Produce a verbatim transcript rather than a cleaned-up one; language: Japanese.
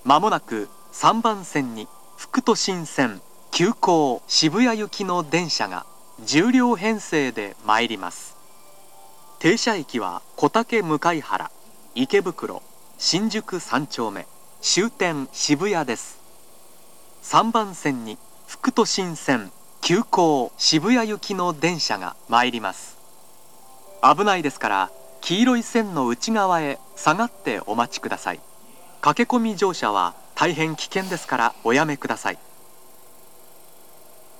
まもなくさんばん線に副都心線急行渋谷行きの電車がじゅうりょう編成で参ります。停車駅は小竹向原、池袋、新宿さん丁目、終点渋谷です。さんばん線に副都心線急行渋谷行きの電車が参ります。危ないですから黄色い線の内側へ下がってお待ちください。駆け込み乗車は大変危険ですからおやめください。